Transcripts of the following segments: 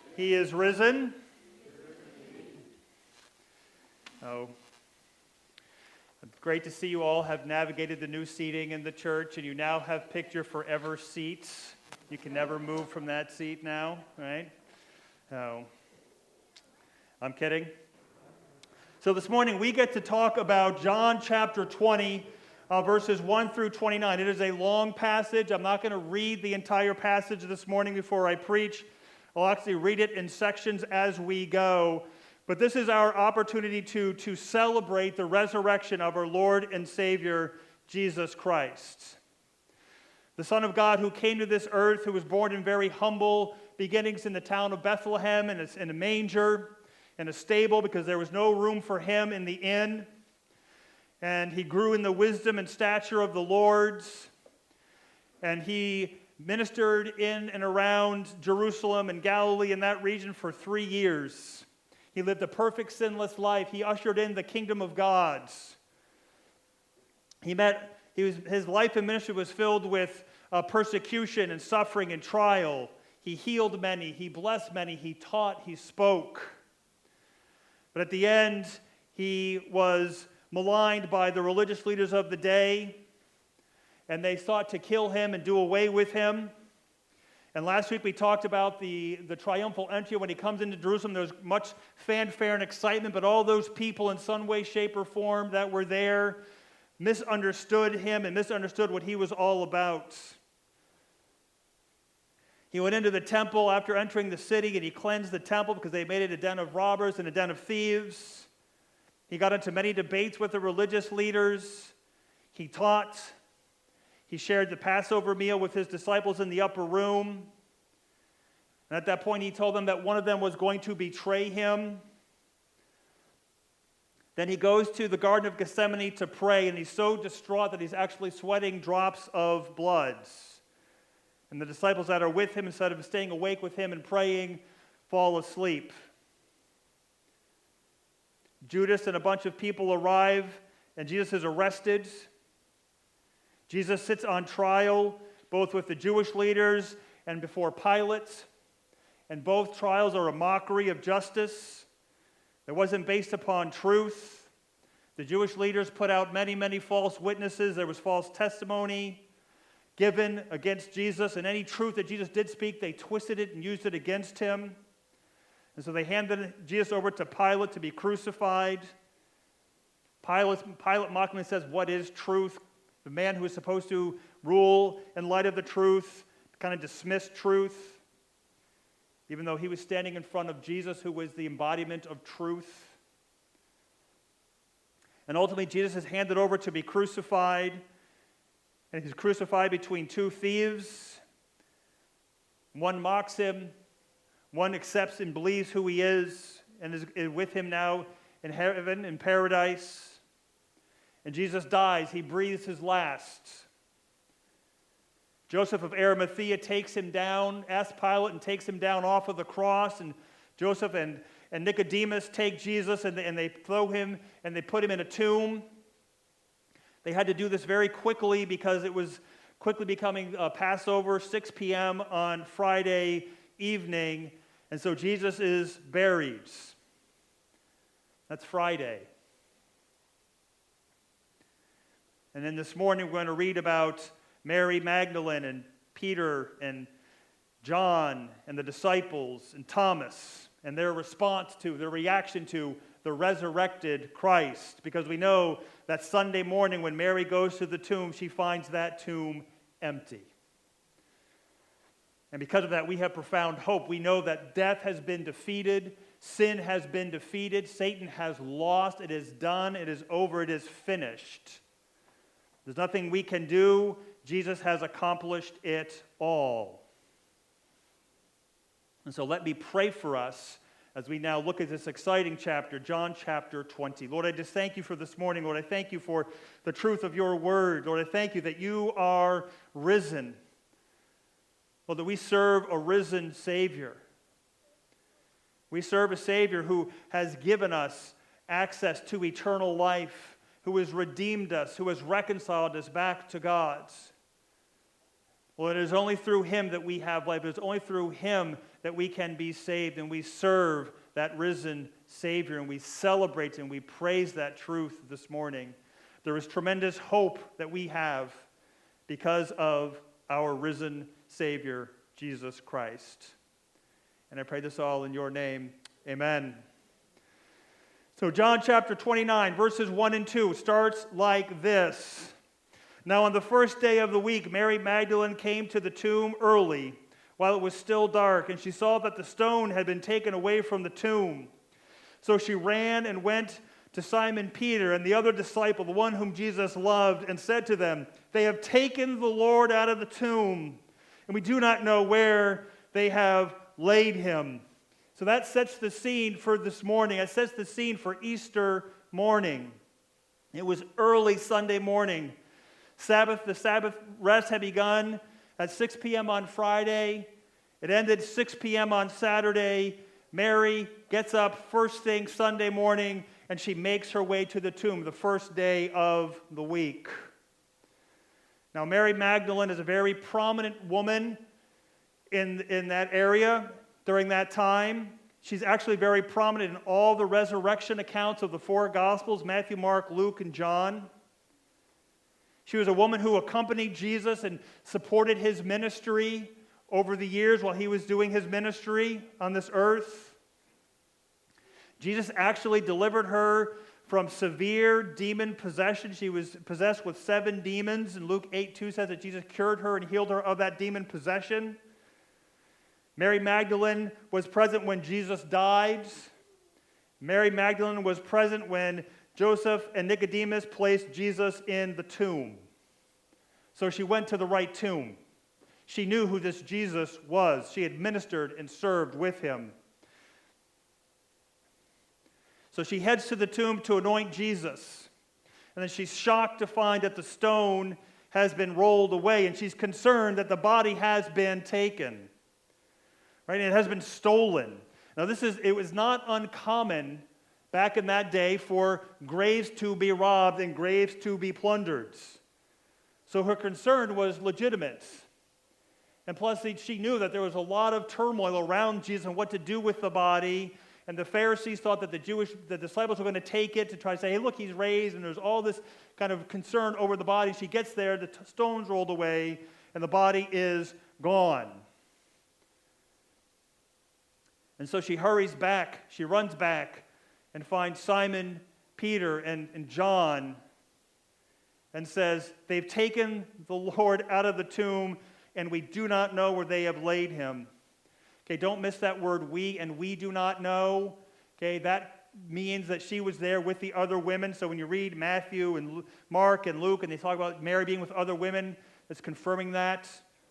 He is risen. Oh, it's great to see you all have navigated the new seating in the church, and you now have picked your forever seats. You can never move from that seat now, right? Oh, I'm kidding. So this morning we get to talk about John chapter 20, verses 1 through 29. It is a long passage. I'm not going to read the entire passage this morning before I preach. I'll actually read it in sections as we go. But this is our opportunity to celebrate the resurrection of our Lord and Savior, Jesus Christ. The Son of God who came to this earth, who was born in very humble beginnings in the town of Bethlehem in a manger, in a stable, because there was no room for him in the inn. And he grew in the wisdom and stature of the Lord's. And he ministered in and around Jerusalem and Galilee in that region for 3 years. He lived a perfect, sinless life. He ushered in the kingdom of God. His life and ministry was filled with persecution and suffering and trial. He healed many. He blessed many. He taught. He spoke. But at the end, he was maligned by the religious leaders of the day, and they sought to kill him and do away with him. And last week we talked about the triumphal entry. When he comes into Jerusalem, there was much fanfare and excitement, but all those people in some way, shape, or form that were there misunderstood him and misunderstood what he was all about. He went into the temple after entering the city, and he cleansed the temple because they made it a den of robbers and a den of thieves. He got into many debates with the religious leaders. He taught. He shared the Passover meal with his disciples in the upper room. And at that point, he told them that one of them was going to betray him. Then he goes to the Garden of Gethsemane to pray, and he's so distraught that he's actually sweating drops of blood. And the disciples that are with him, instead of staying awake with him and praying, fall asleep. Judas and a bunch of people arrive, and Jesus is arrested. Jesus sits on trial, both with the Jewish leaders and before Pilate. And both trials are a mockery of justice. It wasn't based upon truth. The Jewish leaders put out many, many false witnesses. There was false testimony given against Jesus, and any truth that Jesus did speak, they twisted it and used it against him. And so they handed Jesus over to Pilate to be crucified. Pilate mockingly says, "What is truth?" The man who is supposed to rule in light of the truth kind of dismissed truth, even though he was standing in front of Jesus, who was the embodiment of truth. And ultimately, Jesus is handed over to be crucified. And he's crucified between two thieves. One mocks him. One accepts and believes who he is and is with him now in heaven, in paradise. And Jesus dies. He breathes his last. Joseph of Arimathea takes him down, asks Pilate, and takes him down off of the cross. And Joseph and Nicodemus take Jesus, and they throw him, and they put him in a tomb. They had to do this very quickly because it was quickly becoming Passover, 6 p.m. on Friday evening. And so Jesus is buried. That's Friday. And then this morning we're going to read about Mary Magdalene and Peter and John and the disciples and Thomas and their reaction to the resurrected Christ. Because we know that Sunday morning when Mary goes to the tomb, she finds that tomb empty. And because of that, we have profound hope. We know that death has been defeated, sin has been defeated, Satan has lost, it is done, it is over, it is finished. There's nothing we can do. Jesus has accomplished it all. And so let me pray for us as we now look at this exciting chapter, John chapter 20. Lord, I just thank you for this morning. Lord, I thank you for the truth of your word. Lord, I thank you that you are risen. Lord, that we serve a risen Savior. We serve a Savior who has given us access to eternal life, who has redeemed us, who has reconciled us back to God. Well, it is only through him that we have life. It is only through him that we can be saved, and we serve that risen Savior, and we celebrate and we praise that truth this morning. There is tremendous hope that we have because of our risen Savior, Jesus Christ. And I pray this all in your name. Amen. So John chapter 29, verses 1 and 2 starts like this. Now on the first day of the week, Mary Magdalene came to the tomb early, while it was still dark, and she saw that the stone had been taken away from the tomb. So she ran and went to Simon Peter and the other disciple, the one whom Jesus loved, and said to them, "They have taken the Lord out of the tomb, and we do not know where they have laid him." So that sets the scene for this morning. It sets the scene for Easter morning. It was early Sunday morning. The Sabbath rest had begun at 6 p.m. on Friday. It ended 6 p.m. on Saturday. Mary gets up first thing Sunday morning, and she makes her way to the tomb the first day of the week. Now, Mary Magdalene is a very prominent woman in that area during that time. She's actually very prominent in all the resurrection accounts of the four Gospels, Matthew, Mark, Luke, and John. She was a woman who accompanied Jesus and supported his ministry over the years while he was doing his ministry on this earth. Jesus actually delivered her from severe demon possession. She was possessed with 7 demons, and Luke 8:2 says that Jesus cured her and healed her of that demon possession. Mary Magdalene was present when Jesus died. Mary Magdalene was present when Joseph and Nicodemus placed Jesus in the tomb. So she went to the right tomb. She knew who this Jesus was. She had ministered and served with him. So she heads to the tomb to anoint Jesus. And then she's shocked to find that the stone has been rolled away, and she's concerned that the body has been taken. Right? It has been stolen. Now it was not uncommon back in that day for graves to be robbed and graves to be plundered. So her concern was legitimate. And plus, she knew that there was a lot of turmoil around Jesus and what to do with the body. And the Pharisees thought that the disciples were going to take it to try to say, hey, look, he's raised. And there's all this kind of concern over the body. She gets there, the stone's rolled away, and the body is gone. And so she hurries back. She runs back and finds Simon, Peter, and John, and says, they've taken the Lord out of the tomb, and we do not know where they have laid him. Okay, don't miss that word we, and we do not know. Okay, that means that she was there with the other women. So when you read Matthew and Mark and Luke, and they talk about Mary being with other women, it's confirming that.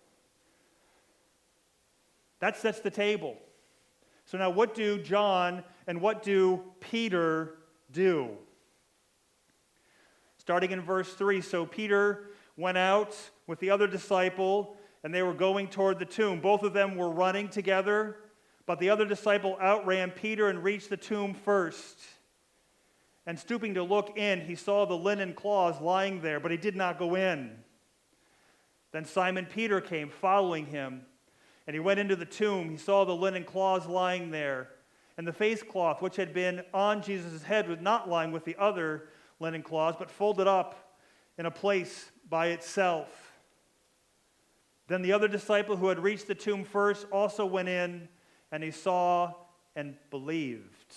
That sets the table. So now what do John and what do Peter do? Starting in verse 3, so Peter went out with the other disciple, and they were going toward the tomb. Both of them were running together, but the other disciple outran Peter and reached the tomb first. And stooping to look in, he saw the linen cloths lying there, but he did not go in. Then Simon Peter came, following him, and he went into the tomb. He saw the linen cloths lying there, and the face cloth which had been on Jesus' head was not lying with the other linen cloths, but folded up in a place by itself. Then the other disciple who had reached the tomb first also went in, and he saw and believed.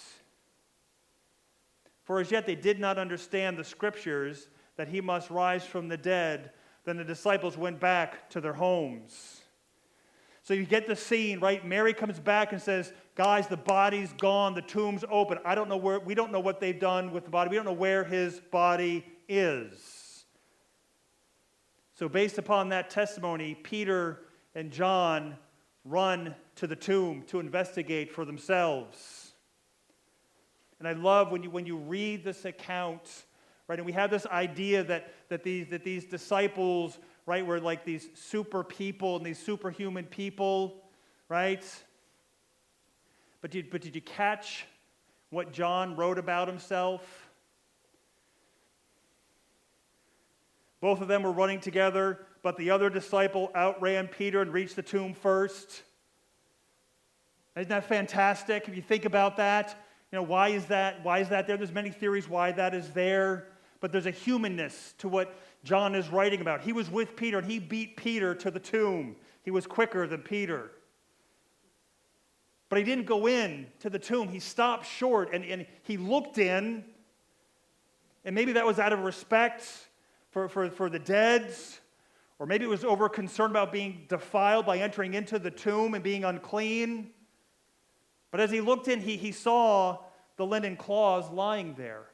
For as yet they did not understand the scriptures that he must rise from the dead. Then the disciples went back to their homes. So you get the scene, right? Mary comes back and says, guys, the body's gone, the tomb's open. We don't know what they've done with the body. We don't know where his body is. So based upon that testimony, Peter and John run to the tomb to investigate for themselves. And I love when you read this account, right? And we have this idea that these disciples, right, were like these super people and these superhuman people, right? But did you catch what John wrote about himself? Both of them were running together, but the other disciple outran Peter and reached the tomb first. Isn't that fantastic? If you think about that, why is that? Why is that there? There's many theories why that is there, but there's a humanness to what John is writing about. He was with Peter, and he beat Peter to the tomb. He was quicker than Peter. But he didn't go in to the tomb. He stopped short, and he looked in, and maybe that was out of respect for the dead, or maybe it was over concern about being defiled by entering into the tomb and being unclean. But as he looked in, he saw the linen cloths lying there.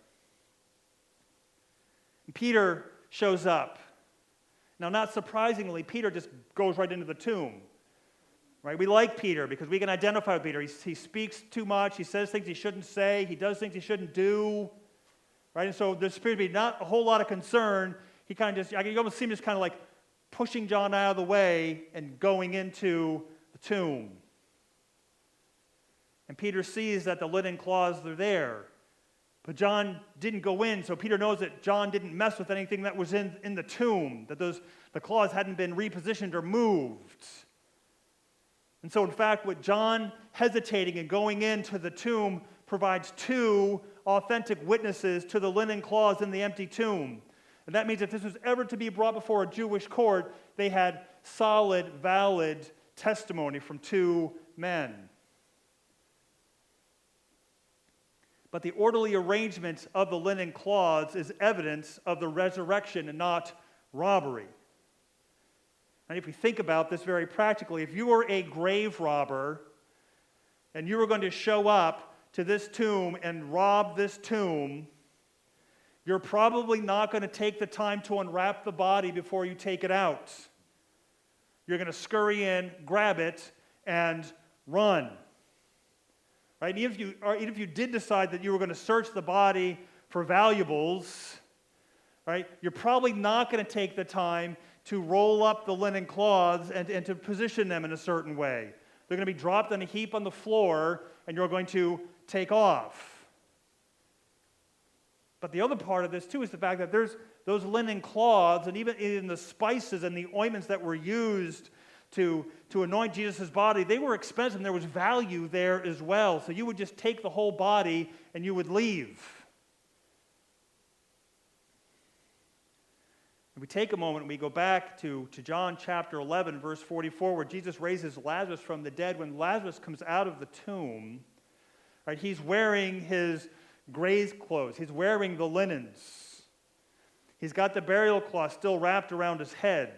And Peter shows up. Now, not surprisingly, Peter just goes right into the tomb. Right? We like Peter because we can identify with Peter. He speaks too much. He says things he shouldn't say. He does things he shouldn't do. Right? And so there appears to be not a whole lot of concern. He kind of just, I can almost see him just kind of like pushing John out of the way and going into the tomb. And Peter sees that the linen cloths are there. But John didn't go in, so Peter knows that John didn't mess with anything that was in the tomb, that the cloths hadn't been repositioned or moved. And so, in fact, what John hesitating and going into the tomb provides two authentic witnesses to the linen cloths in the empty tomb. And that means if this was ever to be brought before a Jewish court, they had solid, valid testimony from two men. But the orderly arrangement of the linen cloths is evidence of the resurrection and not robbery. And if we think about this very practically, if you were a grave robber and you were going to show up to this tomb and rob this tomb, you're probably not going to take the time to unwrap the body before you take it out. You're going to scurry in, grab it, and run. Right? Even if you did decide that you were going to search the body for valuables, right, you're probably not going to take the time to roll up the linen cloths and to position them in a certain way. They're going to be dropped in a heap on the floor, and you're going to take off. But the other part of this, too, is the fact that there's those linen cloths, and even in the spices and the ointments that were used to anoint Jesus' body, they were expensive, and there was value there as well. So you would just take the whole body, and you would leave. We take a moment and we go back to John chapter 11, verse 44, where Jesus raises Lazarus from the dead. When Lazarus comes out of the tomb, right, he's wearing his grave clothes. He's wearing the linens. He's got the burial cloth still wrapped around his head.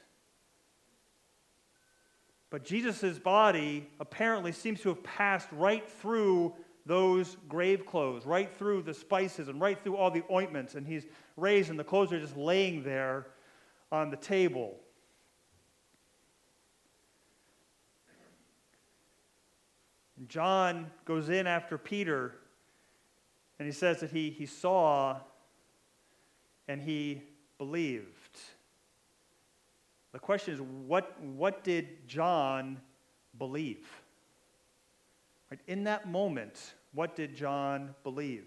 But Jesus' body apparently seems to have passed right through those grave clothes, right through the spices and right through all the ointments, and he's raised and the clothes are just laying there on the table. And John goes in after Peter, and he says that he saw and he believed. The question is, what did John believe? Right? In that moment, what did John believe?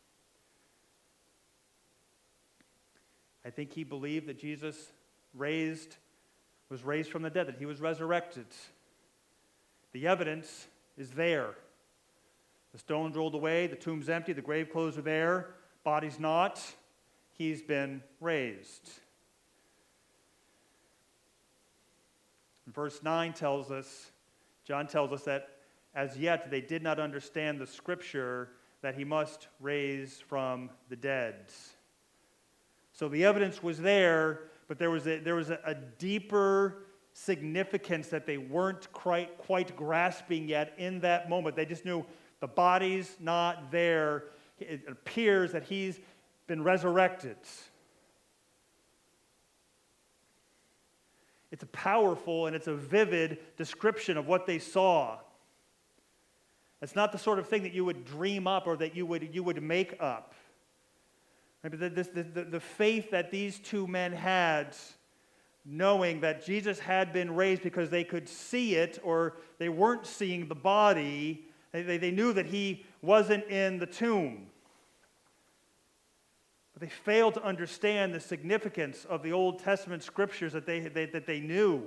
I think he believed that Jesus was raised from the dead, that he was resurrected. The evidence is there. The stone's rolled away, the tomb's empty, the grave clothes are there, body's not. He's been raised. And verse 9 tells us, John tells us that as yet they did not understand the scripture that he must raise from the dead. So the evidence was there, but there was a deeper significance that they weren't quite grasping yet in that moment. They just knew the body's not there. It appears that he's been resurrected. It's a powerful and it's a vivid description of what they saw. It's not the sort of thing that you would dream up or that you would make up. Right? But the faith that these two men had, knowing that Jesus had been raised because they could see it or they weren't seeing the body, they knew that he wasn't in the tomb. But they failed to understand the significance of the Old Testament scriptures that they knew.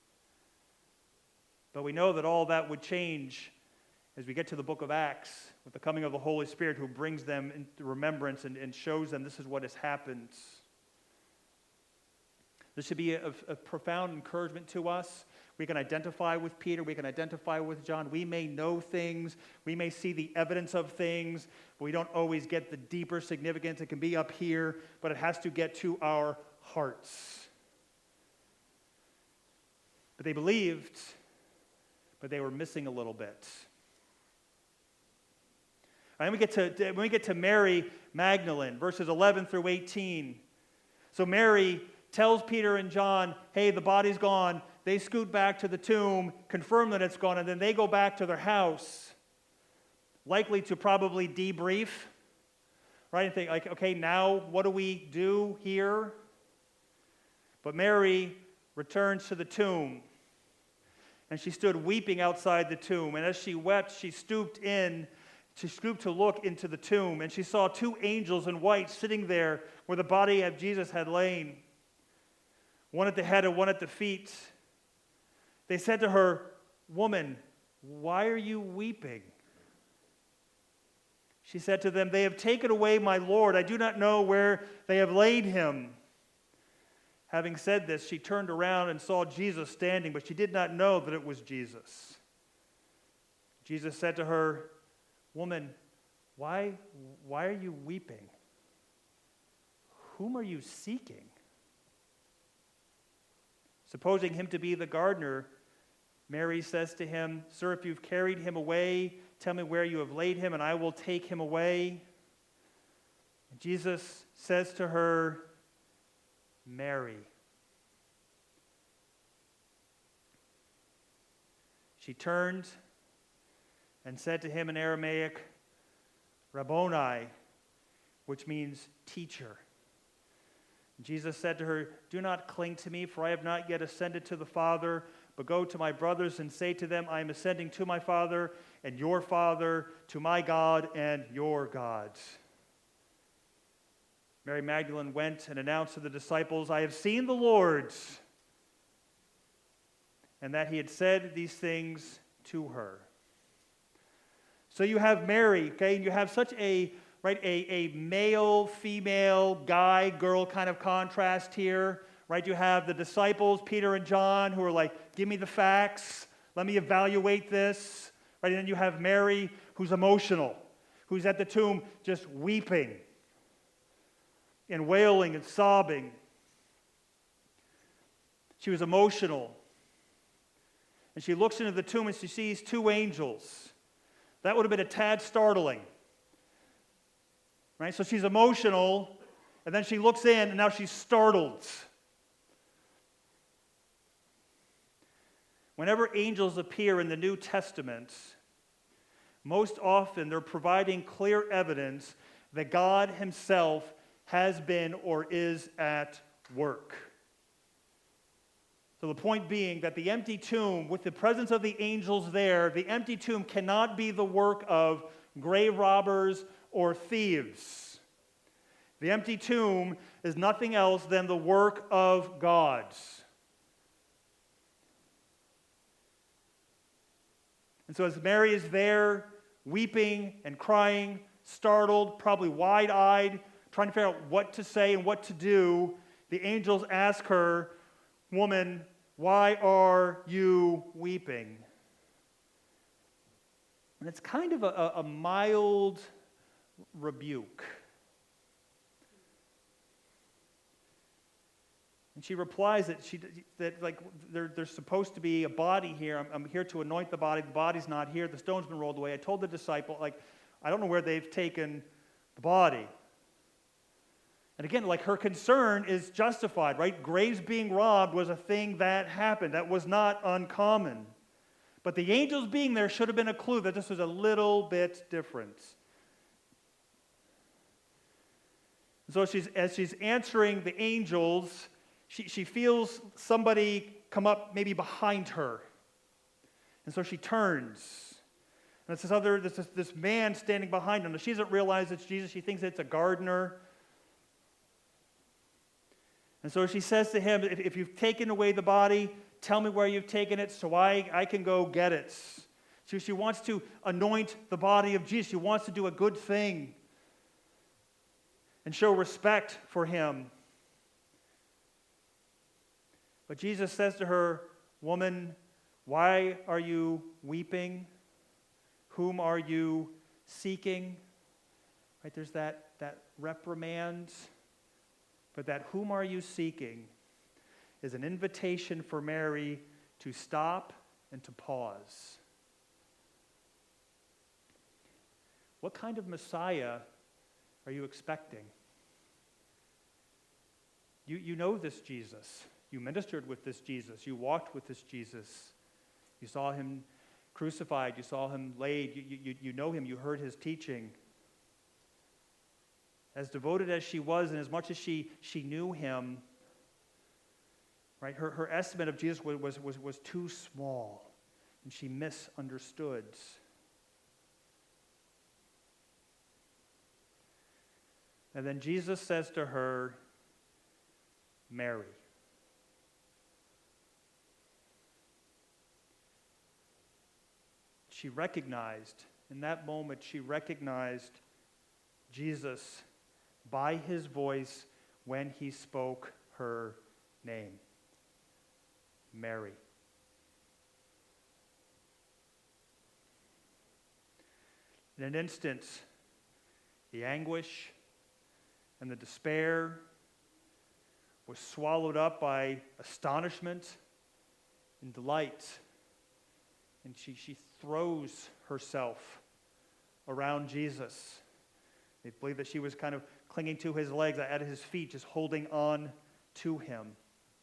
But we know that all that would change as we get to the book of Acts with the coming of the Holy Spirit, who brings them into remembrance and shows them this is what has happened. This should be a profound encouragement to us. We can identify with Peter. We can identify with John. We may know things. We may see the evidence of things, but we don't always get the deeper significance. It can be up here, but it has to get to our hearts. But they believed, but they were missing a little bit. And when we get to Mary Magdalene, verses 11 through 18. So Mary tells Peter and John, hey, the body's gone. They scoot back to the tomb, confirm that it's gone, and then they go back to their house, likely to probably debrief, right? And think, like, okay, now what do we do here? But Mary returns to the tomb, and she stood weeping outside the tomb. And as she wept, she stooped to look into the tomb, and she saw two angels in white sitting there where the body of Jesus had lain, one at the head and one at the feet. They said to her, "Woman, why are you weeping?" She said to them, "They have taken away my Lord. I do not know where they have laid him." Having said this, she turned around and saw Jesus standing, but she did not know that it was Jesus. Jesus said to her, "Woman, why are you weeping? Whom are you seeking?" Supposing him to be the gardener, Mary says to him, "Sir, if you've carried him away, tell me where you have laid him, and I will take him away." And Jesus says to her, "Mary." She turned and said to him in Aramaic, "Rabboni," which means teacher. Jesus said to her, "Do not cling to me, for I have not yet ascended to the Father, but go to my brothers and say to them, I am ascending to my Father and your Father, to my God and your God." Mary Magdalene went and announced to the disciples, "I have seen the Lord," and that he had said these things to her. So you have Mary, okay, and you have such a male, female, guy, girl kind of contrast here, right? You have the disciples, Peter and John, who are like, "Give me the facts, let me evaluate this," right? And then you have Mary, who's emotional, who's at the tomb just weeping and wailing and sobbing. She was emotional. And she looks into the tomb and she sees two angels. That would have been a tad startling. Right? So she's emotional, and then she looks in, and now she's startled. Whenever angels appear in the New Testament, most often they're providing clear evidence that God himself has been or is at work. So the point being that the empty tomb, with the presence of the angels there, the empty tomb cannot be the work of grave robbers or thieves. The empty tomb is nothing else than the work of God. And so as Mary is there, weeping and crying, startled, probably wide-eyed, trying to figure out what to say and what to do, the angels ask her, "Woman, why are you weeping?" And it's kind of a mild rebuke. And she replies that there's supposed to be a body here. I'm here to anoint the body. The body's not here. The stone's been rolled away. I told the disciple, I don't know where they've taken the body. And again, her concern is justified, right? Graves being robbed was a thing that happened. That was not uncommon. But the angels being there should have been a clue that this was a little bit different. So as she's answering the angels, she feels somebody come up maybe behind her. And so she turns. And it's this man standing behind her. Now, she doesn't realize it's Jesus. She thinks it's a gardener. And so she says to him, if you've taken away the body, tell me where you've taken it so I can go get it. She wants to anoint the body of Jesus. She wants to do a good thing and show respect for him. But Jesus says to her, "Woman, why are you weeping? Whom are you seeking?" Right, there's that reprimand. But that "whom are you seeking" is an invitation for Mary to stop and to pause. What kind of Messiah are you expecting? You know this Jesus. You ministered with this Jesus. You walked with this Jesus. You saw him crucified. You saw him laid. You know him. You heard his teaching. As devoted as she was and as much as she knew him, right, her estimate of Jesus was too small, and she misunderstood. And then Jesus says to her, "Mary." She recognized, in that moment, she recognized Jesus by his voice when he spoke her name, Mary. In an instant, the anguish and the despair was swallowed up by astonishment and delight. And she throws herself around Jesus. They believe that she was kind of clinging to his legs, at his feet, just holding on to him.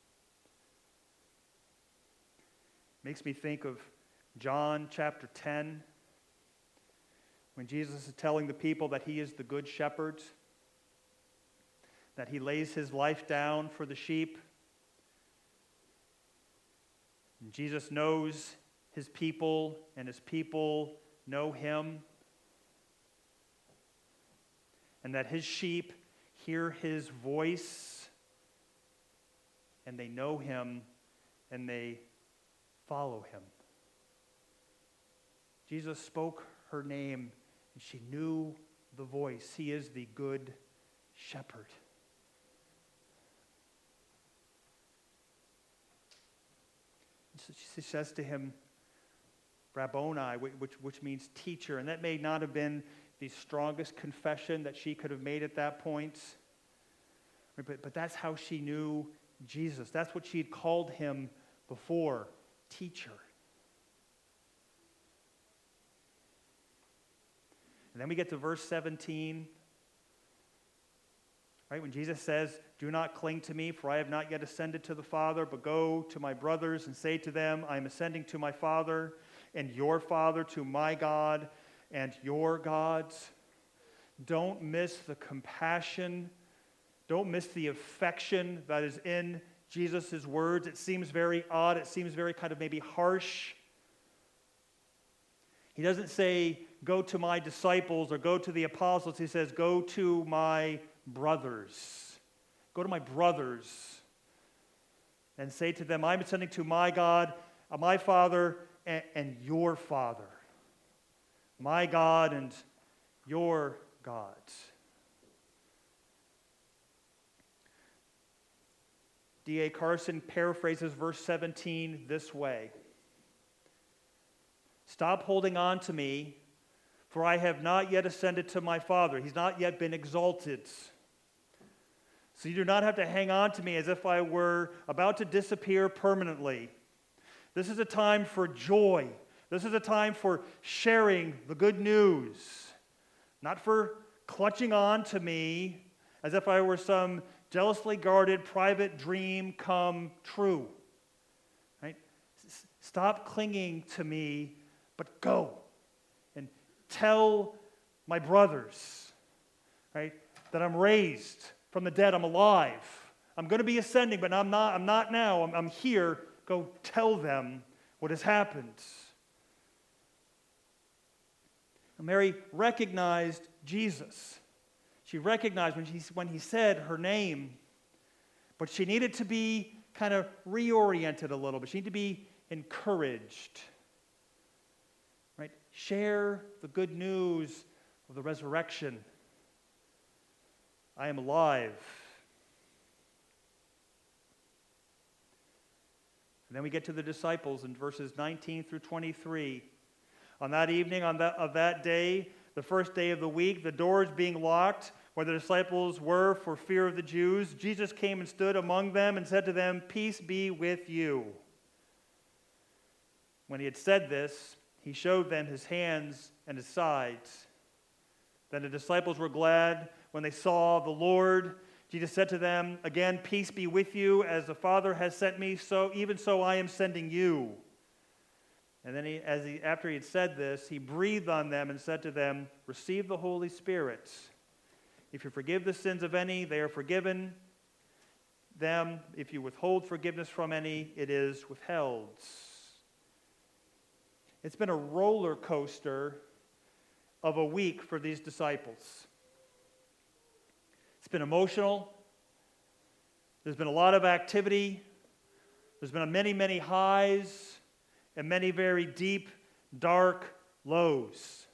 Makes me think of John chapter 10, when Jesus is telling the people that he is the good shepherd, that he lays his life down for the sheep. And Jesus knows his people, and his people know him. And that his sheep hear his voice, and they know him, and they follow him. Jesus spoke her name, and she knew the voice. He is the good shepherd. She says to him, Rabboni, which means teacher. And that may not have been the strongest confession that she could have made at that point. But that's how she knew Jesus. That's what she had called him before, teacher. And then we get to verse 17. Right, when Jesus says, "Do not cling to me, for I have not yet ascended to the Father, but go to my brothers and say to them, I am ascending to my Father and your Father, to my God and your God." Don't miss the compassion. Don't miss the affection that is in Jesus' words. It seems very odd. It seems very kind of maybe harsh. He doesn't say, "Go to my disciples" or "Go to the apostles." He says, "Go to my brothers." Go to my brothers and say to them, "I'm ascending to my God, my Father, and your Father. My God and your God." D.A. Carson paraphrases verse 17 this way: "Stop holding on to me, for I have not yet ascended to my Father." He's not yet been exalted. So you do not have to hang on to me as if I were about to disappear permanently. This is a time for joy. This is a time for sharing the good news, not for clutching on to me as if I were some jealously guarded private dream come true. Right? Stop clinging to me, but go and tell my brothers, right, that I'm raised from the dead. I'm alive. I'm going to be ascending, but I'm not now. I'm here. Go tell them what has happened. And Mary recognized Jesus. She recognized when he said her name, But she needed to be kind of reoriented a little bit. She needed to be encouraged. Right? Share the good news of the resurrection. I am alive. And then we get to the disciples in verses 19 through 23. On that evening of that day, the first day of the week, the doors being locked where the disciples were for fear of the Jews, Jesus came and stood among them and said to them, "Peace be with you." When he had said this, he showed them his hands and his sides. Then the disciples were glad when they saw the Lord. Jesus said to them, "Again, peace be with you. As the Father has sent me, so even so I am sending you." And then after he had said this, he breathed on them and said to them, "Receive the Holy Spirit. If you forgive the sins of any, they are forgiven them. If you withhold forgiveness from any, it is withheld." It's been a roller coaster of a week for these disciples. It's been emotional. There's been a lot of activity. There's been many, many highs and many very deep, dark lows.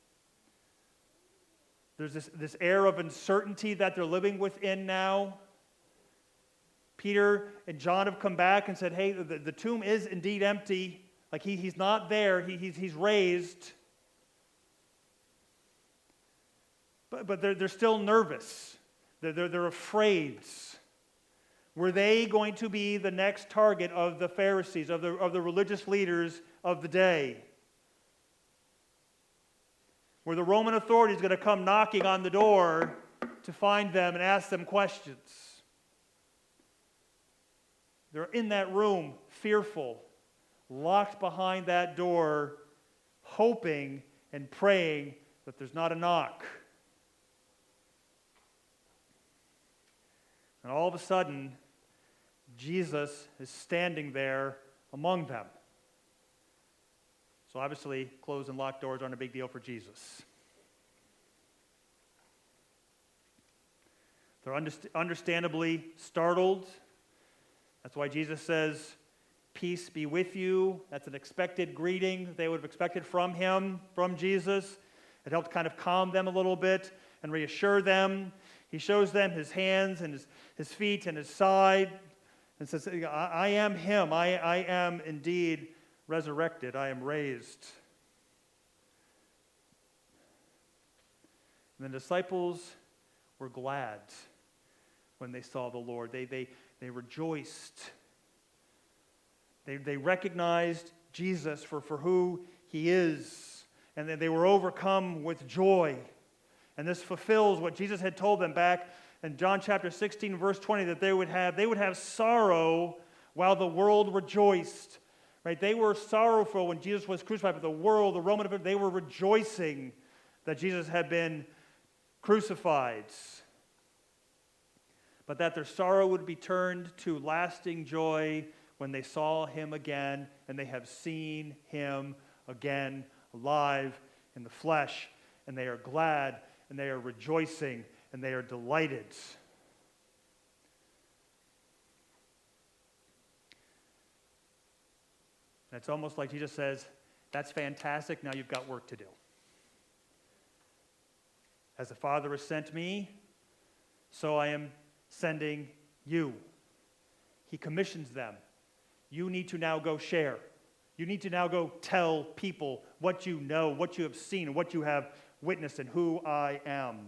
There's this air of uncertainty that they're living within now. Peter and John have come back and said, hey, the tomb is indeed empty. Like he's not there. He's raised. But they're still nervous. They're afraid. Were they going to be the next target of the Pharisees, of the religious leaders of the day? Were the Roman authorities going to come knocking on the door to find them and ask them questions? They're in that room, fearful, locked behind that door, hoping and praying that there's not a knock. And all of a sudden, Jesus is standing there among them. So obviously, closed and locked doors aren't a big deal for Jesus. They're understandably startled. That's why Jesus says, "Peace be with you." That's an expected greeting they would have expected from him, from Jesus. It helped kind of calm them a little bit and reassure them. He shows them his hands and his feet and his side and says, I am him. I am indeed resurrected. I am raised. And the disciples were glad when they saw the Lord. They rejoiced. They recognized Jesus for who he is. And then they were overcome with joy. And this fulfills what Jesus had told them back in John chapter 16, verse 20, that they would have sorrow while the world rejoiced. Right? They were sorrowful when Jesus was crucified, but the world, the Roman, they were rejoicing that Jesus had been crucified. But that their sorrow would be turned to lasting joy when they saw him again, and they have seen him again alive in the flesh, and they are glad, and they are rejoicing, and they are delighted. And it's almost like Jesus says, that's fantastic, now you've got work to do. As the Father has sent me, so I am sending you. He commissions them. You need to now go share. You need to now go tell people what you know, what you have seen, what you have witnessed, and who I am.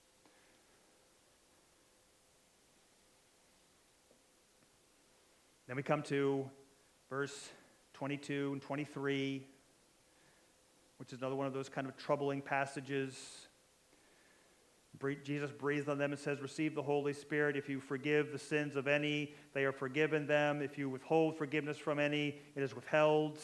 Then we come to verse 22 and 23, which is another one of those kind of troubling passages. Jesus breathes on them and says, "Receive the Holy Spirit. If you forgive the sins of any, they are forgiven them. If you withhold forgiveness from any, it is withheld."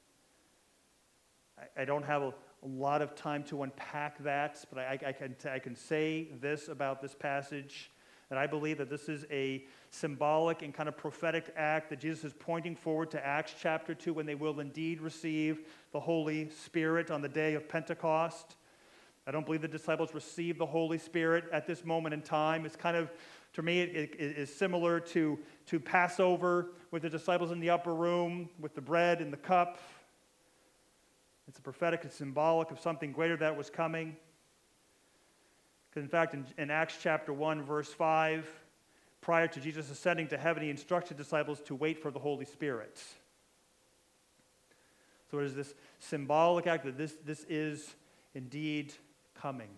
I don't have a lot of time to unpack that, but I can say this about this passage, that I believe that this is a symbolic and kind of prophetic act that Jesus is pointing forward to Acts chapter 2, when they will indeed receive the Holy Spirit on the day of Pentecost. I don't believe the disciples received the Holy Spirit at this moment in time. It's kind of For me, it is similar to Passover with the disciples in the upper room with the bread and the cup. It's a prophetic and symbolic of something greater that was coming. Because in fact, in Acts chapter 1, verse 5, prior to Jesus ascending to heaven, he instructed disciples to wait for the Holy Spirit. So it is this symbolic act that this is indeed coming.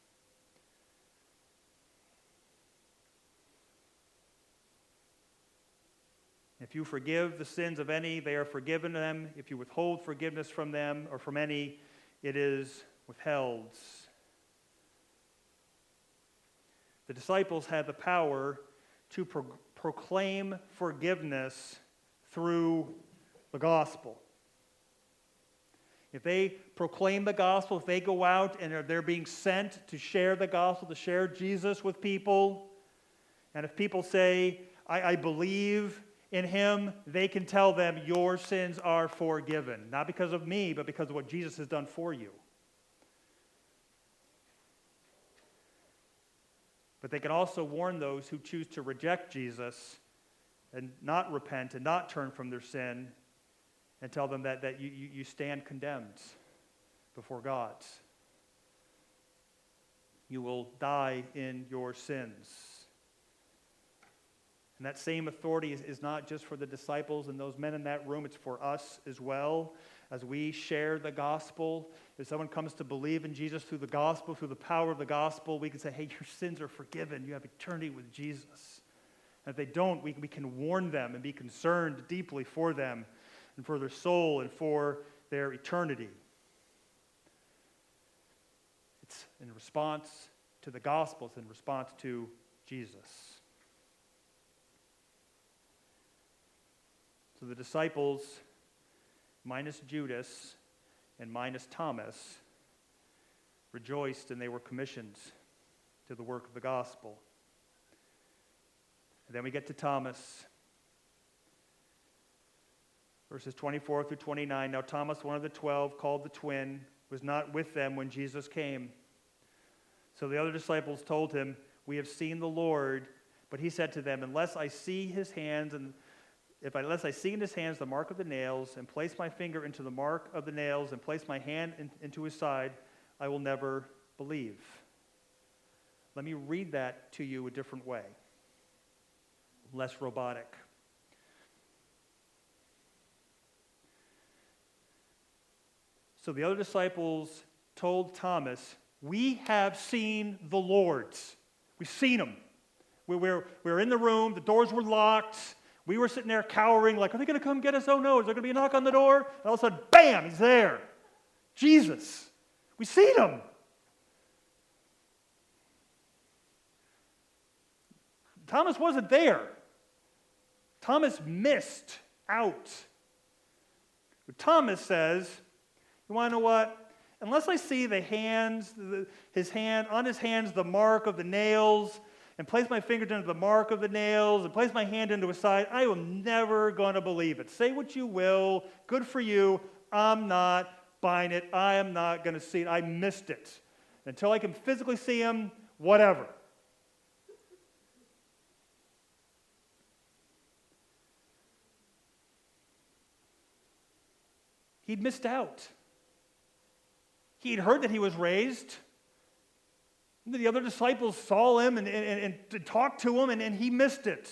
If you forgive the sins of any, they are forgiven them. If you withhold forgiveness from them or from any, it is withheld. The disciples had the power to proclaim forgiveness through the gospel. If they proclaim the gospel, if they go out and they're being sent to share the gospel, to share Jesus with people, and if people say, I believe in him, they can tell them, your sins are forgiven. Not because of me, but because of what Jesus has done for you. But they can also warn those who choose to reject Jesus and not repent and not turn from their sin and tell them that you stand condemned before God. You will die in your sins. And that same authority is not just for the disciples and those men in that room, it's for us as well. As we share the gospel, if someone comes to believe in Jesus through the gospel, through the power of the gospel, we can say, hey, your sins are forgiven. You have eternity with Jesus. And if they don't, we can warn them and be concerned deeply for them and for their soul and for their eternity. It's in response to the gospel. It's in response to Jesus. So the disciples, minus Judas and minus Thomas, rejoiced and they were commissioned to the work of the gospel. And then we get to Thomas. Verses 24 through 29. Now Thomas, one of the 12, called the twin, was not with them when Jesus came. So the other disciples told him, we have seen the Lord. But he said to them, unless I see in his hands the mark of the nails, and place my finger into the mark of the nails, and place my hand into his side, I will never believe. Let me read that to you a different way, less robotic. So the other disciples told Thomas, we have seen the Lord. We've seen him. We were in the room, the doors were locked. We were sitting there cowering, like, are they going to come get us? Oh no, is there going to be a knock on the door? And all of a sudden, bam, he's there. Jesus. We've seen him. Thomas wasn't there. Thomas missed out. But Thomas says, you want to know what? Unless I see the hands, on his hands, the mark of the nails, and place my fingers into the mark of the nails, and place my hand into his side, I am never going to believe it. Say what you will. Good for you. I'm not buying it. I am not going to see it. I missed it. Until I can physically see him, whatever. He'd missed out. He'd heard that he was raised. The other disciples saw him and talked to him, and he missed it.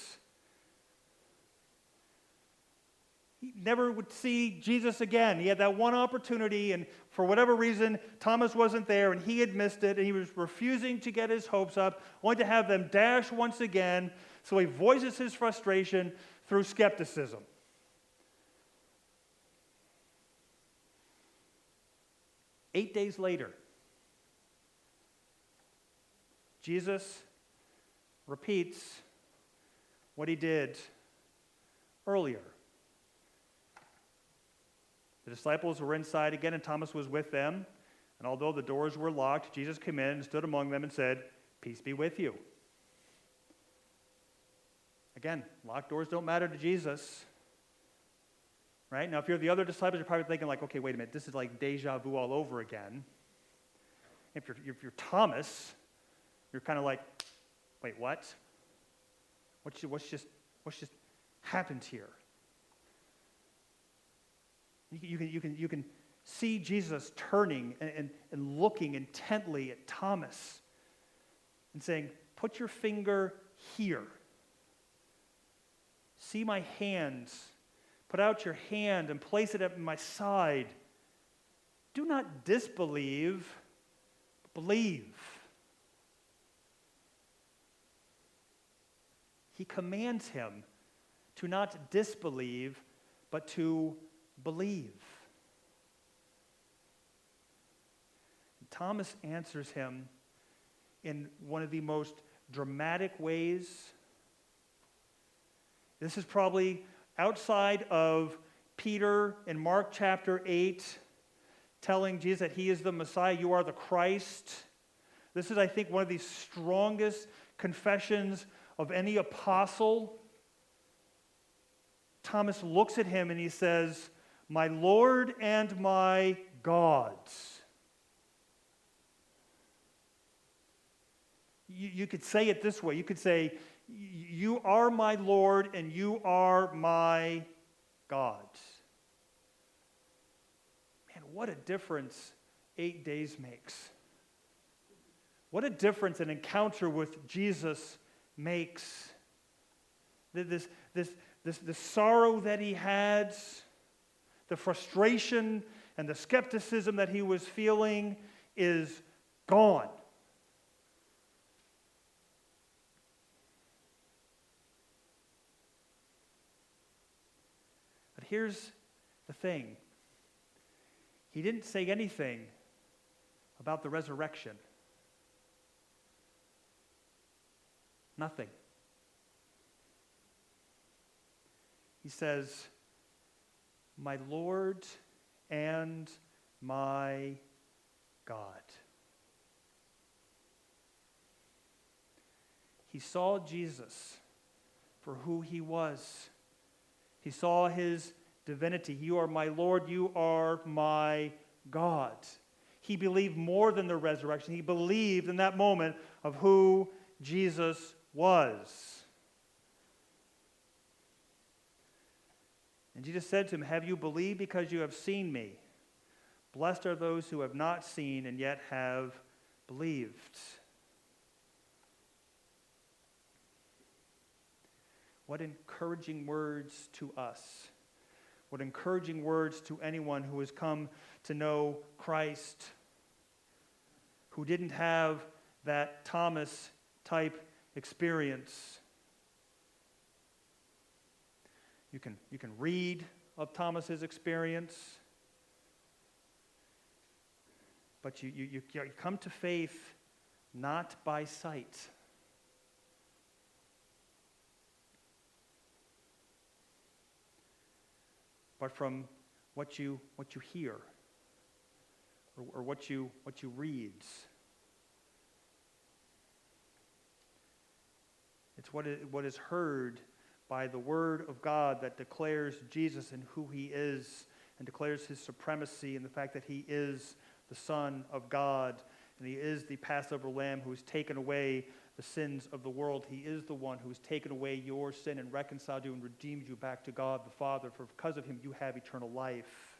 He never would see Jesus again. He had that one opportunity, and for whatever reason, Thomas wasn't there, and he had missed it, and he was refusing to get his hopes up, only to have them dash once again, so he voices his frustration through skepticism. Eight days later, Jesus repeats what he did earlier. The disciples were inside again, and Thomas was with them. And although the doors were locked, Jesus came in and stood among them and said, "Peace be with you." Again, locked doors don't matter to Jesus. Right? Now, if you're the other disciples, you're probably thinking like, okay, wait a minute, this is like deja vu all over again. If you're Thomas, you're kind of like, wait, what? What's just happened here? You can see Jesus turning and looking intently at Thomas and saying, put your finger here. See my hands. Put out your hand and place it at my side. Do not disbelieve, but believe. He commands him to not disbelieve, but to believe. Thomas answers him in one of the most dramatic ways. This is probably outside of Peter in Mark chapter 8 telling Jesus that he is the Messiah, you are the Christ. This is, I think, one of the strongest confessions of any apostle. Thomas looks at him and he says, my Lord and my God. You could say it this way. You could say, you are my Lord and you are my God. Man, what a difference 8 days makes. What a difference an encounter with Jesus makes. This sorrow that he had, the frustration and the skepticism that he was feeling is gone. But here's the thing. He didn't say anything about the resurrection. Nothing. He says, my Lord and my God. He saw Jesus for who he was. He saw his divinity. You are my Lord, you are my God. He believed more than the resurrection. He believed in that moment of who Jesus was. And Jesus said to him, have you believed because you have seen me? Blessed are those who have not seen and yet have believed. What encouraging words to us. What encouraging words to anyone who has come to know Christ, who didn't have that Thomas type experience. You can read of Thomas's experience, but you come to faith not by sight. But from what you hear or what you read. It's what is heard by the Word of God that declares Jesus and who he is, and declares his supremacy and the fact that he is the Son of God, and he is the Passover Lamb who has taken away the sins of the world. He is the one who has taken away your sin and reconciled you and redeemed you back to God the Father, for because of him you have eternal life.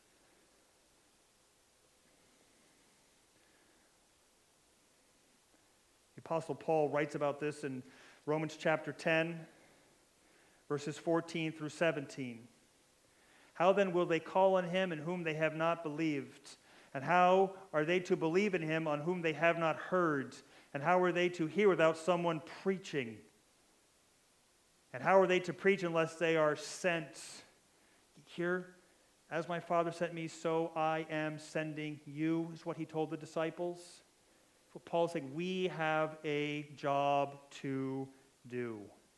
The Apostle Paul writes about this in Romans chapter 10, verses 14 through 17. How then will they call on him in whom they have not believed? And how are they to believe in him on whom they have not heard? And how are they to hear without someone preaching? And how are they to preach unless they are sent? Here, as my Father sent me, so I am sending you, is what he told the disciples. What Paul is saying, we have a job to do.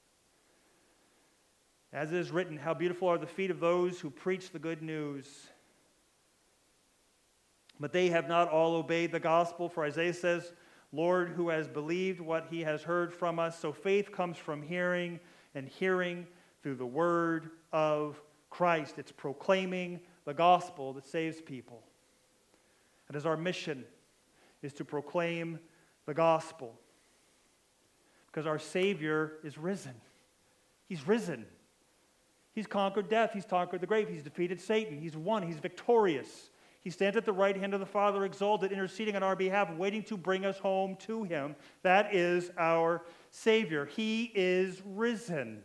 As it is written, how beautiful are the feet of those who preach the good news. But they have not all obeyed the gospel, for Isaiah says, Lord, who has believed what he has heard from us? So faith comes from hearing, and hearing through the word of Christ. It's proclaiming the gospel that saves people. And as our mission is to proclaim the gospel, because our Savior is risen. He's risen. He's conquered death. He's conquered the grave. He's defeated Satan. He's won. He's victorious. He stands at the right hand of the Father, exalted, interceding on our behalf, waiting to bring us home to him. That is our Savior. He is risen.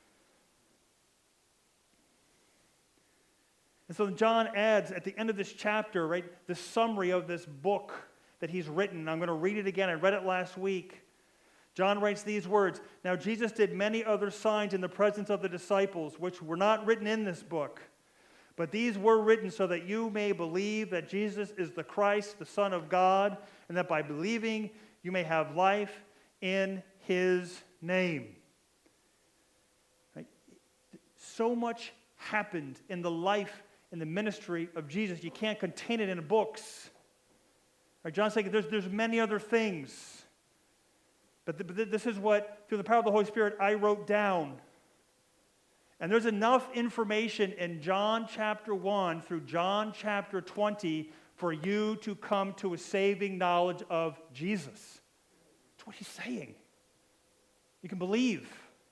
And so John adds at the end of this chapter, right, the summary of this book that he's written. I'm going to read it again. I read it last week. John writes these words, "Now Jesus did many other signs in the presence of the disciples, which were not written in this book. But these were written so that you may believe that Jesus is the Christ, the Son of God, and that by believing you may have life in his name." Right? So much happened in the life and the ministry of Jesus. You can't contain it in books. Right? John's saying there's many other things. But this is what, through the power of the Holy Spirit, I wrote down. And there's enough information in John chapter 1 through John chapter 20 for you to come to a saving knowledge of Jesus. That's what he's saying. You can believe.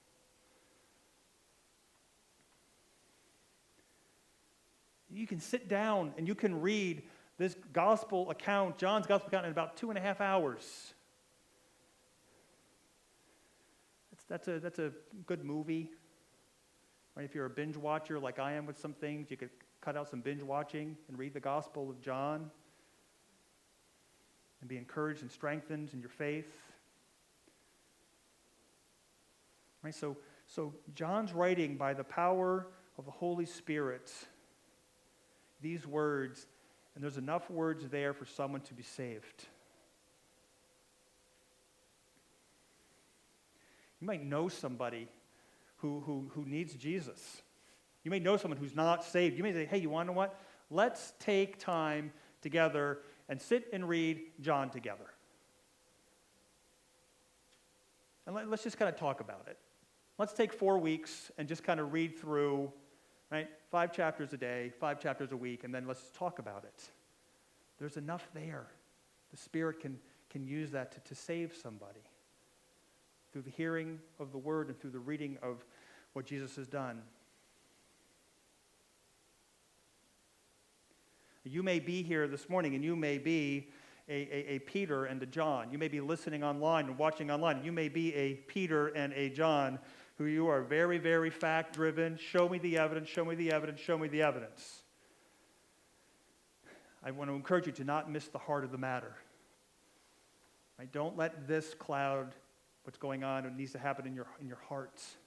You can sit down and you can read this gospel account, John's gospel account, in about 2.5 hours. That's a good movie. Right? If you're a binge watcher like I am with some things, you could cut out some binge watching and read the Gospel of John and be encouraged and strengthened in your faith. Right? So John's writing by the power of the Holy Spirit these words, and there's enough words there for someone to be saved. You might know somebody who needs Jesus. You may know someone who's not saved. You may say, hey, you want to know what? Let's take time together and sit and read John together. And let's just kind of talk about it. Let's take 4 weeks and just kind of read through, right, 5 chapters a day, 5 chapters a week, and then let's talk about it. There's enough there. The Spirit can use that to save somebody through the hearing of the Word and through the reading of what Jesus has done. You may be here this morning and you may be a Peter and a John. You may be listening online and watching online. You may be a Peter and a John who you are very, very fact-driven. Show me the evidence, show me the evidence, show me the evidence. I want to encourage you to not miss the heart of the matter. Right? Don't let this cloud what's going on and needs to happen in your hearts.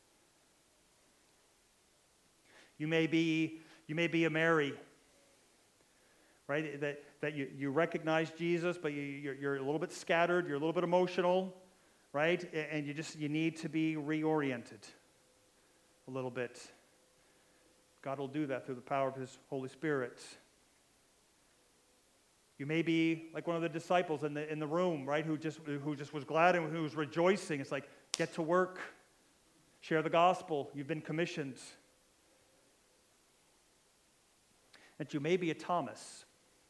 You may be a Mary, right? That you recognize Jesus, but you're a little bit scattered, you're a little bit emotional, right? And you need to be reoriented a little bit. God will do that through the power of His Holy Spirit. You may be like one of the disciples in the room, right? Who just was glad and who was rejoicing. It's like, get to work, share the gospel. You've been commissioned. And you may be a Thomas.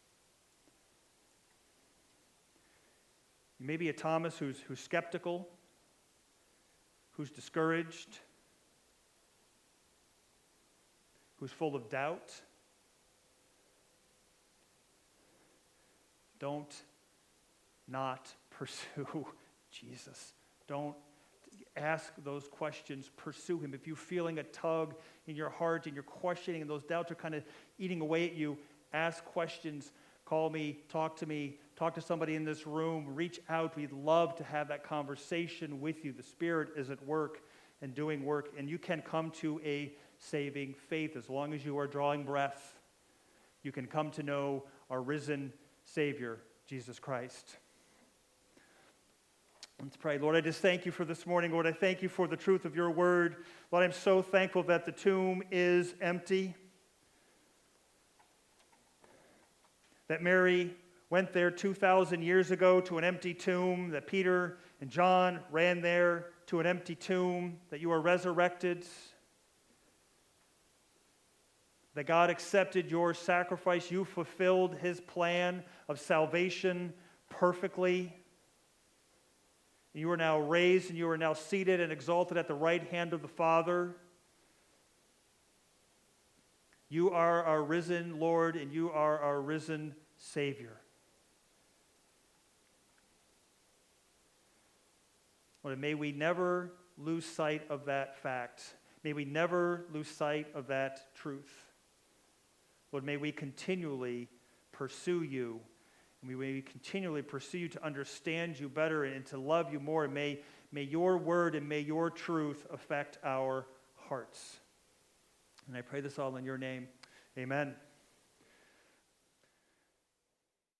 You may be a Thomas who's skeptical, who's discouraged, who's full of doubt. Don't not pursue Jesus. Don't ask those questions. Pursue Him. If you're feeling a tug in your heart and you're questioning and those doubts are kind of eating away at you, ask questions. Call me, talk to somebody in this room, reach out. We'd love to have that conversation with you. The Spirit is at work and doing work, and you can come to a saving faith as long as you are drawing breath. You can come to know our risen Savior, Jesus Christ. Let's pray. Lord, I just thank you for this morning. Lord, I thank you for the truth of your word. Lord, I'm so thankful that the tomb is empty. That Mary went there 2,000 years ago to an empty tomb. That Peter and John ran there to an empty tomb. That you are resurrected. That God accepted your sacrifice. You fulfilled His plan of salvation perfectly. You are now raised and you are now seated and exalted at the right hand of the Father. You are our risen Lord and you are our risen Savior. Lord, may we never lose sight of that fact. May we never lose sight of that truth. Lord, may we continually pursue you. And may we continually pursue you to understand you better and to love you more. And may your word and may your truth affect our hearts. And I pray this all in your name. Amen.